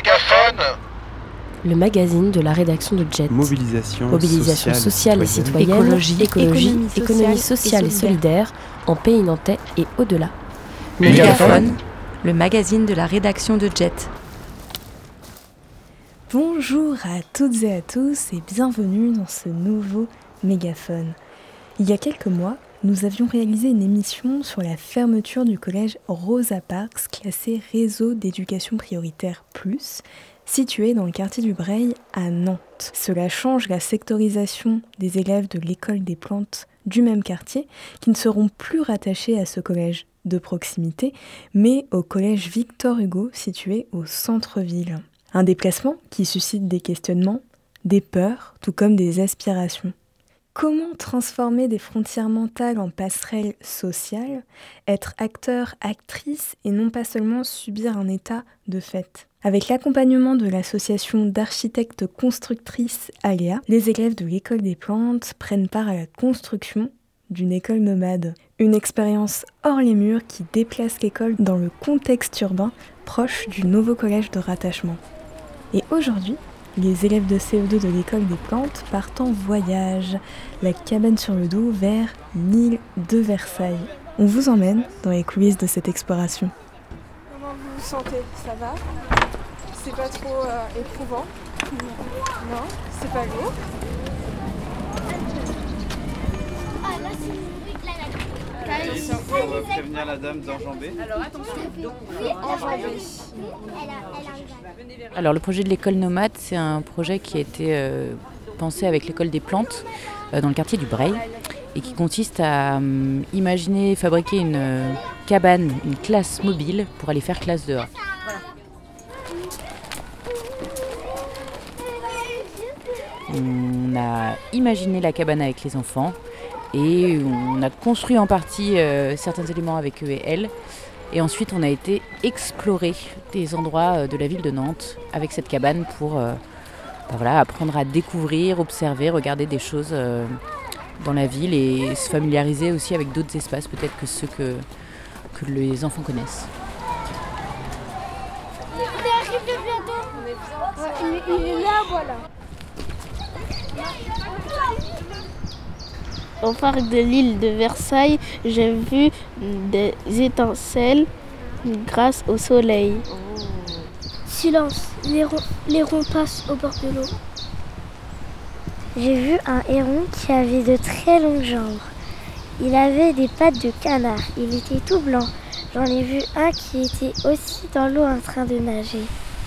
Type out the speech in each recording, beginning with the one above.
Mégaphone, le magazine de la rédaction de Jet. Mobilisation sociale et citoyenne, économie sociale et solidaire, en Pays Nantais et au-delà. Mégaphone, le magazine de la rédaction de Jet. Bonjour à toutes et à tous et bienvenue dans ce nouveau Mégaphone. Il y a quelques mois, nous avions réalisé une émission sur la fermeture du collège Rosa Parks, classé réseau d'éducation prioritaire plus, situé dans le quartier du Breil à Nantes. Cela change la sectorisation des élèves de l'école des plantes du même quartier, qui ne seront plus rattachés à ce collège de proximité, mais au collège Victor Hugo, situé au centre-ville. Un déplacement qui suscite des questionnements, des peurs, tout comme des aspirations. Comment transformer des frontières mentales en passerelles sociales, être acteur, actrice et non pas seulement subir un état de fait? Avec l'accompagnement de l'association d'architectes constructrices Aléa, les élèves de l'école des plantes prennent part à la construction d'une école nomade. Une expérience hors les murs qui déplace l'école dans le contexte urbain proche du nouveau collège de rattachement. Et aujourd'hui, les élèves de CE2 de l'école des plantes partent en voyage, la cabane sur le dos vers l'île de Versailles. On vous emmène dans les coulisses de cette exploration. Comment vous vous sentez? Ça va? C'est pas trop éprouvant? Non, c'est pas lourd? Attention, on va prévenir la dame d'enjamber. Alors attention, Enjamber. Alors le projet de l'école nomade, c'est un projet qui a été pensé avec l'école des plantes dans le quartier du Breil et qui consiste à imaginer fabriquer une cabane, une classe mobile pour aller faire classe dehors. On a imaginé la cabane avec les enfants et on a construit en partie certains éléments avec eux et elles. Et ensuite, on a été explorer des endroits de la ville de Nantes avec cette cabane pour apprendre à découvrir, observer, regarder des choses dans la ville et se familiariser aussi avec d'autres espaces, peut-être que ceux que les enfants connaissent. On arrive bientôt. Il est là, voilà. Au parc de l'île de Versailles, j'ai vu des étincelles grâce au soleil. Silence, les ronds passent au bord de l'eau. J'ai vu un héron qui avait de très longues jambes. Il avait des pattes de canard, il était tout blanc. J'en ai vu un qui était aussi dans l'eau en train de nager.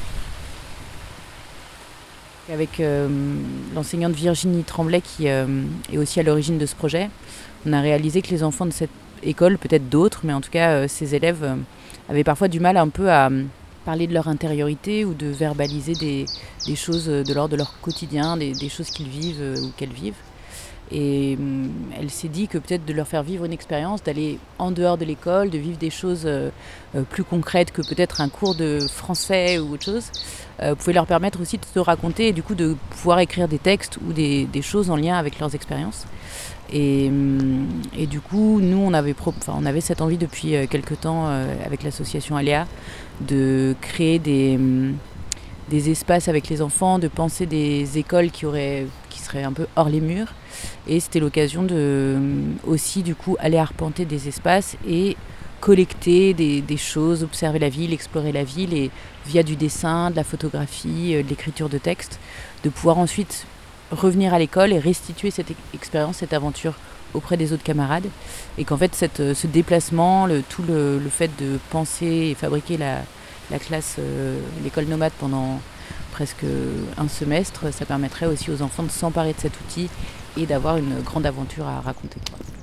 Avec l'enseignante Virginie Tremblay qui est aussi à l'origine de ce projet, on a réalisé que les enfants de cette école, peut-être d'autres, mais en tout cas ces élèves avaient parfois du mal un peu à parler de leur intériorité ou de verbaliser des choses de l'ordre de leur quotidien, des choses qu'ils vivent ou qu'elles vivent. Et elle s'est dit que peut-être de leur faire vivre une expérience, d'aller en dehors de l'école, de vivre des choses plus concrètes que peut-être un cours de français ou autre chose, pouvait leur permettre aussi de se raconter et du coup de pouvoir écrire des textes ou des choses en lien avec leurs expériences. Et du coup, nous, on avait cette envie depuis quelque temps avec l'association Aléa de créer des espaces avec les enfants, de penser des écoles qui seraient un peu hors les murs. Et c'était l'occasion de aussi du coup aller arpenter des espaces et collecter des choses, observer la ville, explorer la ville et via du dessin, de la photographie, de l'écriture de textes, de pouvoir ensuite revenir à l'école et restituer cette expérience, cette aventure auprès des autres camarades. Et qu'en fait ce déplacement, le fait de penser et fabriquer la classe, l'école nomade pendant presque un semestre, ça permettrait aussi aux enfants de s'emparer de cet outil et d'avoir une grande aventure à raconter.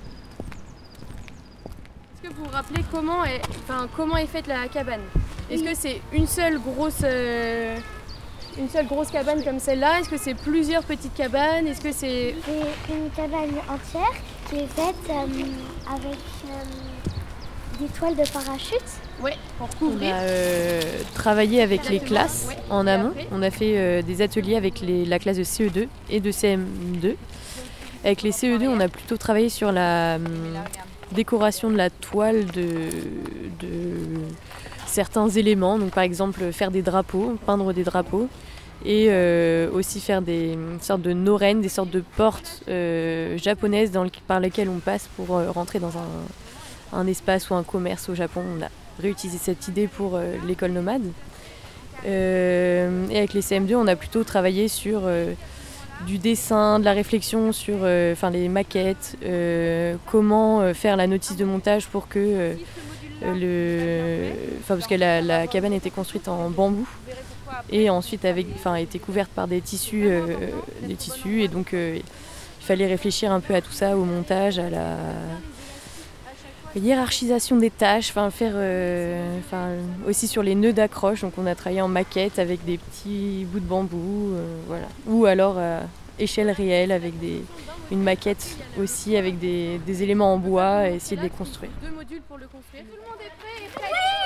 Est-ce que vous vous rappelez comment est faite la cabane? Est-ce que c'est une seule grosse cabane comme celle-là? Est-ce que c'est plusieurs petites cabanes? Est-ce que c'est une cabane entière qui est faite avec des toiles de parachute? Ouais, pour couvrir. On a travaillé avec les classes en amont. On a fait des ateliers avec la classe de CE2 et de CM2. Avec les CE2, on a plutôt travaillé sur la décoration de la toile de certains éléments. Donc par exemple faire des drapeaux, peindre des drapeaux. Et aussi faire des sortes de noren, des sortes de portes japonaises par lesquelles on passe pour rentrer dans un espace ou un commerce au Japon. On a réutilisé cette idée pour l'école nomade. Et avec les CM2, on a plutôt travaillé sur du dessin, de la réflexion sur les maquettes, comment faire la notice de montage pour que parce que la cabane était construite en bambou et ensuite était couverte par des tissus et donc il fallait réfléchir un peu à tout ça, au montage, à la hiérarchisation des tâches, aussi sur les nœuds d'accroche. Donc on a travaillé en maquette avec des petits bouts de bambou, voilà. Ou alors à échelle réelle avec une maquette aussi avec des éléments en bois et essayer de les construire. 2 modules pour le construire. Tout le monde est prêt et prêt.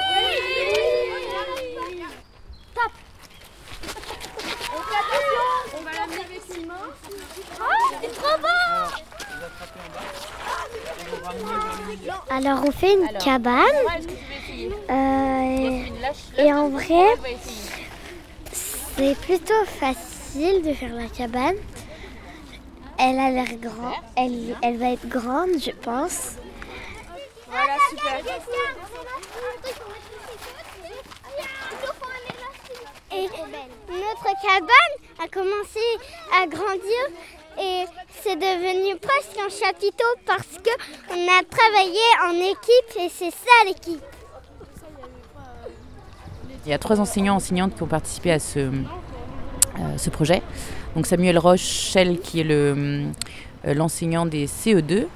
Oui. Top. Donc attention, on va l'amener avec une main. Oh, c'est trop bon. Alors on fait une cabane et en vrai c'est plutôt facile de faire la cabane. Elle a l'air grande, elle va être grande je pense. Voilà, super. Et notre cabane a commencé à grandir et c'est devenu presque un chapiteau parce qu'on a travaillé en équipe et c'est ça l'équipe. Il y a 3 enseignants-enseignantes qui ont participé à ce projet. Donc Samuel Rochelle qui est l'enseignant des CE2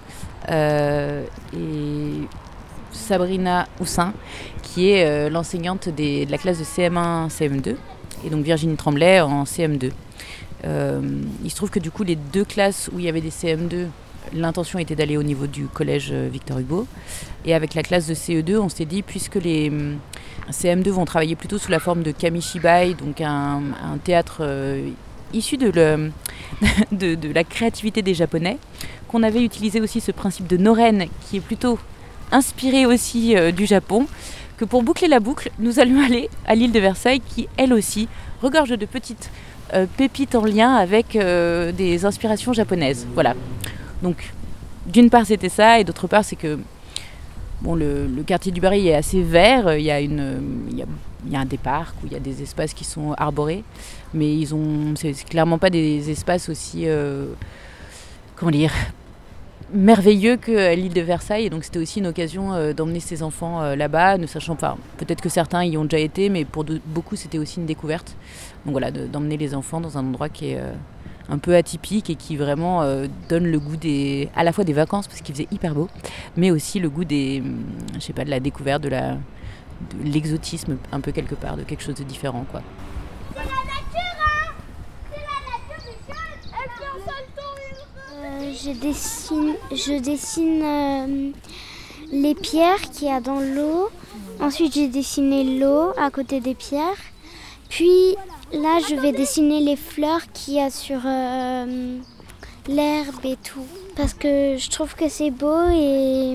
et Sabrina Houssin qui est l'enseignante de la classe de CM1, CM2 et donc Virginie Tremblay en CM2. Il se trouve que du coup les 2 classes où il y avait des CM2, l'intention était d'aller au niveau du collège Victor Hugo et avec la classe de CE2 on s'est dit puisque les CM2 vont travailler plutôt sous la forme de kamishibai, donc un théâtre issu de la créativité des Japonais, qu'on avait utilisé aussi ce principe de noren qui est plutôt inspiré aussi du Japon, que pour boucler la boucle, nous allions aller à l'île de Versailles qui, elle aussi, regorge de petites pépites en lien avec des inspirations japonaises. Voilà. Donc, d'une part, c'était ça, et d'autre part, c'est que le quartier du Barry est assez vert. Il y a des parcs où il y a des espaces qui sont arborés, mais c'est clairement pas des espaces aussi merveilleux que l'île de Versailles. Et donc c'était aussi une occasion d'emmener ses enfants là-bas, ne sachant pas. Peut-être que certains y ont déjà été, mais pour beaucoup c'était aussi une découverte. Donc voilà, d'emmener les enfants dans un endroit qui est un peu atypique et qui vraiment donne le goût à la fois des vacances parce qu'il faisait hyper beau, mais aussi le goût de la découverte, de l'exotisme un peu quelque part, de quelque chose de différent quoi. C'est la nature, hein. C'est la nature des choses. Elle fait un salto. Je dessine les pierres qu'il y a dans l'eau. Ensuite j'ai dessiné l'eau à côté des pierres. Puis là, je vais dessiner les fleurs qu'il y a sur l'herbe et tout. Parce que je trouve que c'est beau et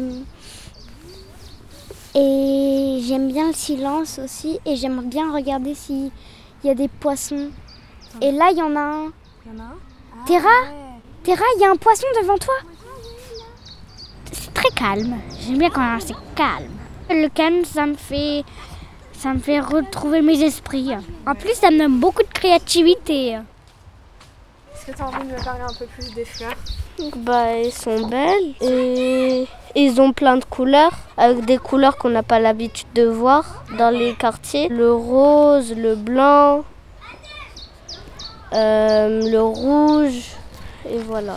j'aime bien le silence aussi. Et j'aimerais bien regarder s'il y a des poissons. Et là, il y en a un. Terra, il y a un poisson devant toi. C'est très calme. J'aime bien quand c'est calme. Le calme, ça me fait retrouver mes esprits. En plus, ça me donne beaucoup de créativité. Est-ce que tu as envie de me parler un peu plus des fleurs ? Elles sont belles et ils ont plein de couleurs, avec des couleurs qu'on n'a pas l'habitude de voir dans les quartiers. Le rose, le blanc, le rouge, et voilà.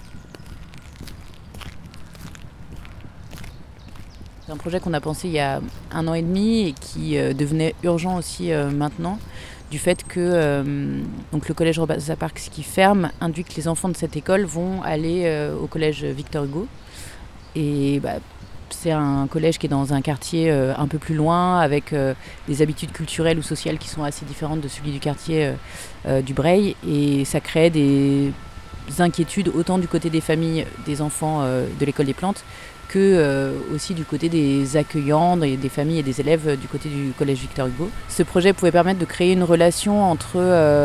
C'est un projet qu'on a pensé il y a 1 an et demi et qui devenait urgent aussi maintenant, du fait que donc le collège Rosa Parks qui ferme induit que les enfants de cette école vont aller au collège Victor Hugo. Et c'est un collège qui est dans un quartier un peu plus loin, avec des habitudes culturelles ou sociales qui sont assez différentes de celui du quartier du Breil. Et ça crée des inquiétudes autant du côté des familles des enfants de l'école des plantes que aussi du côté des accueillants, des familles et des élèves du côté du collège Victor Hugo. Ce projet pouvait permettre de créer une relation entre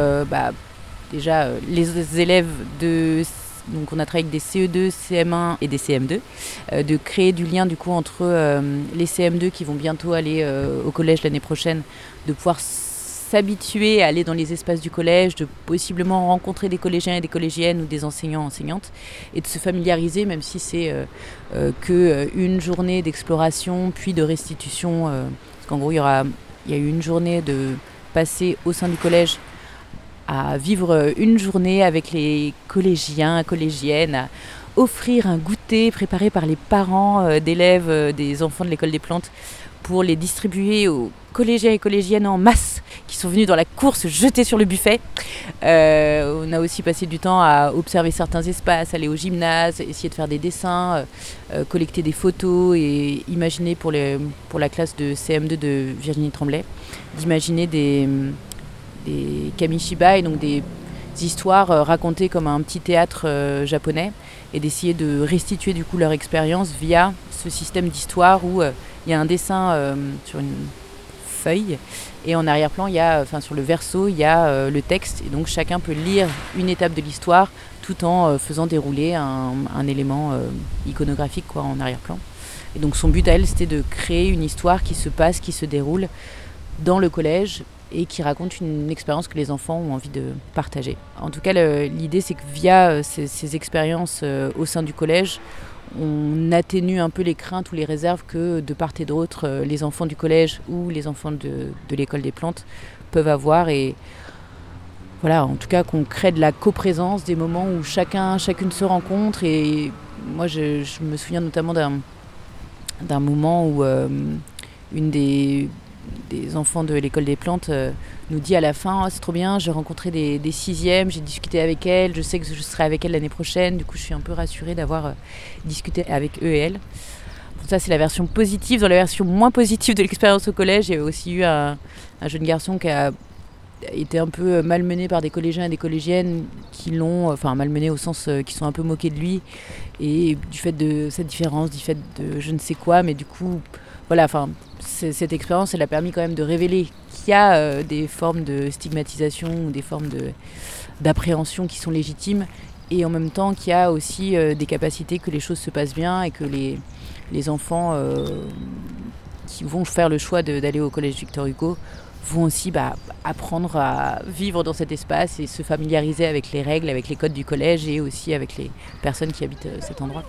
déjà les élèves donc on a travaillé avec des CE2, CM1 et des CM2, de créer du lien du coup entre les CM2 qui vont bientôt aller au collège l'année prochaine, de pouvoir s'habituer à aller dans les espaces du collège, de possiblement rencontrer des collégiens et des collégiennes ou des enseignants, enseignantes, et de se familiariser, même si c'est qu'une journée d'exploration puis de restitution, parce qu'en gros il y a eu une journée de passer au sein du collège à vivre une journée avec les collégiens, collégiennes, à offrir un goûter préparé par les parents d'élèves des enfants de l'école des plantes pour les distribuer aux collégiens et collégiennes en masse qui sont venus dans la cour se jeter sur le buffet. On a aussi passé du temps à observer certains espaces, aller au gymnase, essayer de faire des dessins, collecter des photos et imaginer pour la classe de CM2 de Virginie Tremblay, d'imaginer des kamishibai, donc des histoires racontées comme un petit théâtre japonais, et d'essayer de restituer du coup leur expérience via ce système d'histoire où il y a un dessin sur une feuille et en arrière-plan, sur le verso, il y a le texte, et donc chacun peut lire une étape de l'histoire tout en faisant dérouler un élément iconographique en arrière-plan. Et donc son but à elle, c'était de créer une histoire qui se passe, qui se déroule dans le collège et qui raconte une expérience que les enfants ont envie de partager. En tout cas, l'idée, c'est que via ces expériences au sein du collège, on atténue un peu les craintes ou les réserves que de part et d'autre, les enfants du collège ou les enfants de l'école des plantes peuvent avoir. Et voilà, en tout cas, qu'on crée de la coprésence, des moments où chacune se rencontre. Et moi, je me souviens notamment d'un moment où une des enfants de l'école des plantes nous dit à la fin c'est trop bien, j'ai rencontré des sixièmes, j'ai discuté avec elles, je sais que je serai avec elles l'année prochaine, du coup je suis un peu rassurée d'avoir discuté avec eux et elles. Bon, ça c'est la version positive. Dans la version moins positive de l'expérience au collège, il y a aussi eu un jeune garçon qui a été un peu malmené par des collégiens et des collégiennes qui l'ont, malmené au sens qui sont un peu moqués de lui, et du fait de cette différence, du fait de je ne sais quoi, mais du coup voilà, cette expérience, elle a permis quand même de révéler qu'il y a des formes de stigmatisation ou des formes d'appréhension qui sont légitimes, et en même temps qu'il y a aussi des capacités que les choses se passent bien et que les enfants qui vont faire le choix d'aller au collège Victor Hugo vont aussi apprendre à vivre dans cet espace et se familiariser avec les règles, avec les codes du collège et aussi avec les personnes qui habitent cet endroit.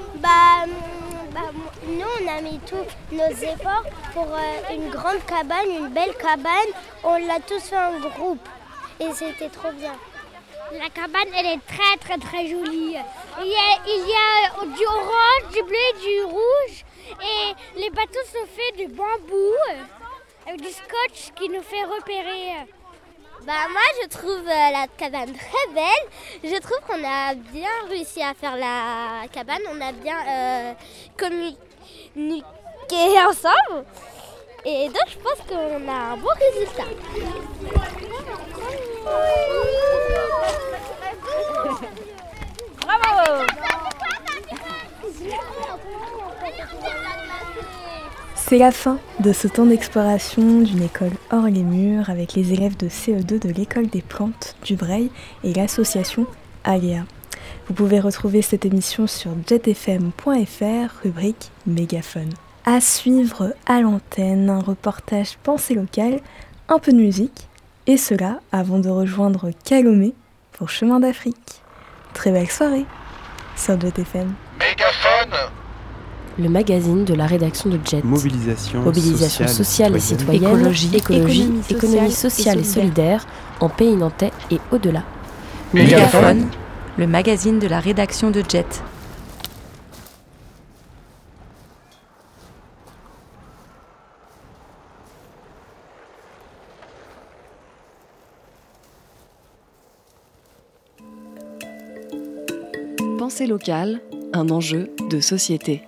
Nous, on a mis tous nos efforts pour une grande cabane, une belle cabane. On l'a tous fait en groupe et c'était trop bien. La cabane, elle est très très très jolie. Il y a du orange, du bleu, du rouge, et les bateaux sont faits de bambou avec du scotch qui nous fait repérer. Moi, je trouve la cabane très belle. Je trouve qu'on a bien réussi à faire la cabane. On a bien communiqué ensemble. Et donc, je pense qu'on a un bon résultat. Bravo! C'est la fin de ce temps d'exploration d'une école hors les murs avec les élèves de CE2 de l'école des plantes du Breil et l'association Aléa. Vous pouvez retrouver cette émission sur jetfm.fr, rubrique Mégaphone. À suivre à l'antenne, un reportage pensée locale, un peu de musique, et cela avant de rejoindre Calomé pour Chemin d'Afrique. Très belle soirée sur JetFM. Mégaphone, le magazine de la rédaction de Jet. Mobilisation sociale et citoyenne, économie sociale et solidaire en pays nantais et au-delà. Mégaphone, le magazine de la rédaction de Jet. Pensée locale, un enjeu de société.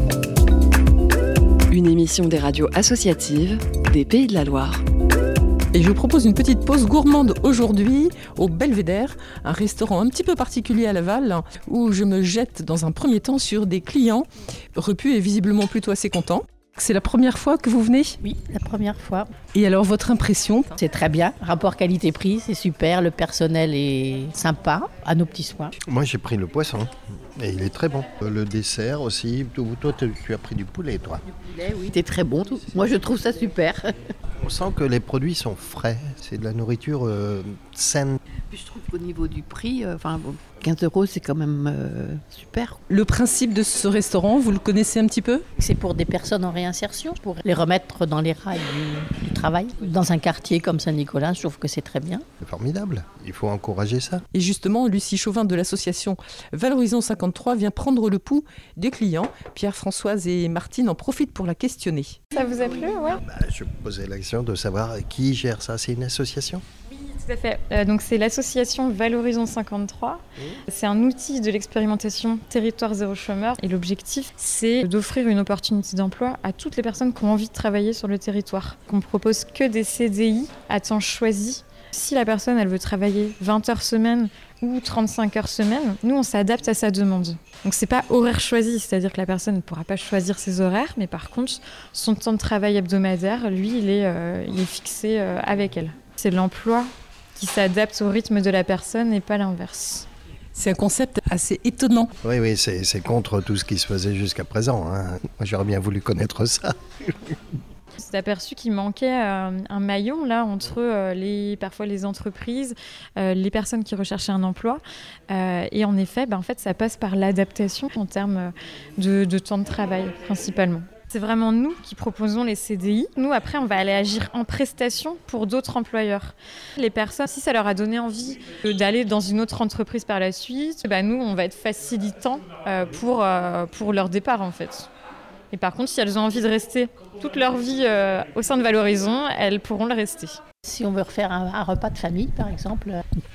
Une émission des radios associatives des Pays de la Loire. Et je vous propose une petite pause gourmande aujourd'hui au Belvédère, un restaurant un petit peu particulier à Laval, où je me jette dans un premier temps sur des clients repus et visiblement plutôt assez contents. C'est la première fois que vous venez ? Oui, la première fois. Et alors, votre impression ? C'est très bien. Rapport qualité-prix, c'est super. Le personnel est sympa, à nos petits soins. Moi, j'ai pris le poisson et il est très bon. Le dessert aussi. Toi, tu as pris du poulet, toi ? Du poulet, oui. C'était très bon. Moi, je trouve ça super. On sent que les produits sont frais. C'est de la nourriture saine. Puis je trouve qu'au niveau du prix, 15 €, c'est quand même super. Le principe de ce restaurant, vous le connaissez un petit peu ? C'est pour des personnes en réinsertion, pour les remettre dans les rails du travail. Dans un quartier comme Saint-Nicolas, je trouve que c'est très bien. C'est formidable. Il faut encourager ça. Et justement, Lucie Chauvin de l'association Valorisons 53 vient prendre le pouls des clients. Pierre, Françoise et Martine en profitent pour la questionner. Ça vous a plu, ouais ? Je me posais la question de savoir qui gère ça. C'est une association ? Tout à fait. Donc c'est l'association Valorisons 53. C'est un outil de l'expérimentation Territoire Zéro Chômeur. Et l'objectif, c'est d'offrir une opportunité d'emploi à toutes les personnes qui ont envie de travailler sur le territoire. On propose que des CDI à temps choisi. Si la personne, elle veut travailler 20 heures semaine ou 35 heures semaine, nous, on s'adapte à sa demande. Donc c'est pas horaire choisi, c'est-à-dire que la personne ne pourra pas choisir ses horaires, mais par contre, son temps de travail hebdomadaire, lui, il est fixé avec elle. C'est l'emploi qui s'adapte au rythme de la personne et pas l'inverse. C'est un concept assez étonnant. Oui, c'est contre tout ce qui se faisait jusqu'à présent. Moi, j'aurais bien voulu connaître ça. On s'est aperçu qu'il manquait un maillon là, entre parfois les entreprises, les personnes qui recherchaient un emploi. Et en effet, ça passe par l'adaptation en termes de temps de travail principalement. C'est vraiment nous qui proposons les CDI. Nous, après, on va aller agir en prestation pour d'autres employeurs. Les personnes, si ça leur a donné envie d'aller dans une autre entreprise par la suite, nous, on va être facilitant pour leur départ, en fait. Et par contre, si elles ont envie de rester toute leur vie au sein de Valorisons, elles pourront le rester. Si on veut refaire un repas de famille, par exemple,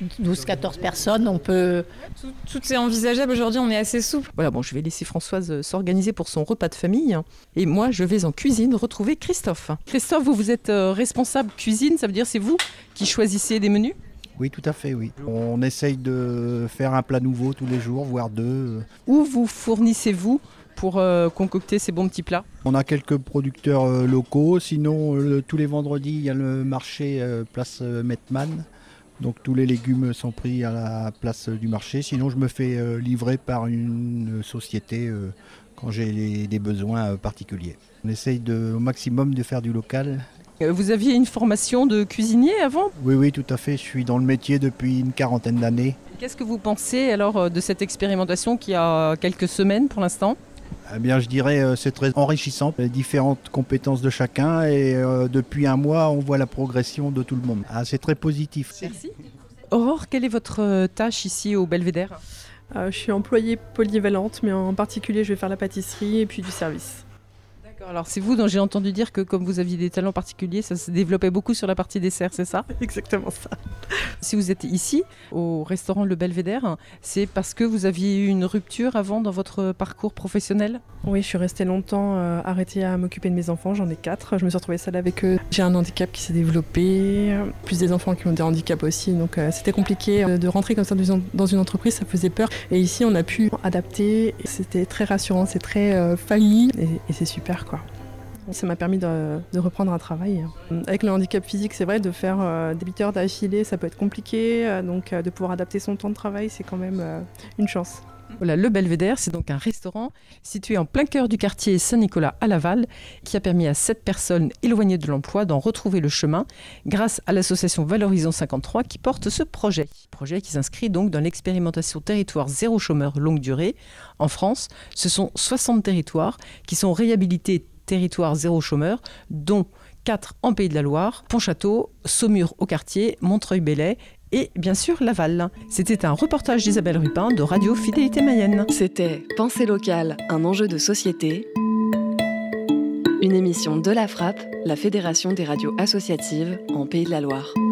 12-14 personnes, on peut... Tout est envisageable. Aujourd'hui, on est assez souple. Voilà, je vais laisser Françoise s'organiser pour son repas de famille. Et moi, je vais en cuisine retrouver Christophe. Christophe, vous êtes responsable cuisine, ça veut dire c'est vous qui choisissez des menus ? Oui, tout à fait, oui. On essaye de faire un plat nouveau tous les jours, voire deux. Où vous fournissez-vous pour concocter ces bons petits plats ? On a quelques producteurs locaux, sinon tous les vendredis il y a le marché place Mettmann, donc tous les légumes sont pris à la place du marché, sinon je me fais livrer par une société quand j'ai des besoins particuliers. On essaye au maximum de faire du local. Vous aviez une formation de cuisinier avant ? Oui, tout à fait, je suis dans le métier depuis une quarantaine d'années. Qu'est-ce que vous pensez alors de cette expérimentation qui a quelques semaines pour l'instant ? Eh bien, je dirais c'est très enrichissant, les différentes compétences de chacun et depuis un mois, on voit la progression de tout le monde. C'est très positif. Merci. Aurore, quelle est votre tâche ici au Belvédère ? Je suis employée polyvalente, mais en particulier, je vais faire la pâtisserie et puis du service. D'accord, alors c'est vous dont j'ai entendu dire que comme vous aviez des talents particuliers, ça se développait beaucoup sur la partie dessert, c'est ça ? Exactement ça. Si vous êtes ici, au restaurant Le Belvédère, c'est parce que vous aviez eu une rupture avant dans votre parcours professionnel ? Oui, je suis restée longtemps arrêtée à m'occuper de mes enfants, j'en ai 4. Je me suis retrouvée seule avec eux. J'ai un handicap qui s'est développé, plus des enfants qui ont des handicaps aussi, donc c'était compliqué de rentrer comme ça dans une entreprise, ça faisait peur. Et ici, on a pu adapter, c'était très rassurant, c'est très famille et c'est super quoi. Ça m'a permis de reprendre un travail. Avec le handicap physique, c'est vrai, de faire des 8 heures d'affilée, ça peut être compliqué. Donc de pouvoir adapter son temps de travail, c'est quand même une chance. Voilà, le Belvédère, c'est donc un restaurant situé en plein cœur du quartier Saint-Nicolas à Laval qui a permis à 7 personnes éloignées de l'emploi d'en retrouver le chemin grâce à l'association Valorisons 53 qui porte ce projet. Projet qui s'inscrit donc dans l'expérimentation Territoire Zéro Chômeur longue durée. En France, ce sont 60 territoires qui sont réhabilités Territoire Zéro Chômeur, dont 4 en Pays de la Loire, Pontchâteau, Saumur au quartier, Montreuil-Bellay et bien sûr Laval. C'était un reportage d'Isabelle Rupin de Radio Fidélité Mayenne. C'était Pensée locale, un enjeu de société. Une émission de la Frappe, la Fédération des radios associatives en Pays de la Loire.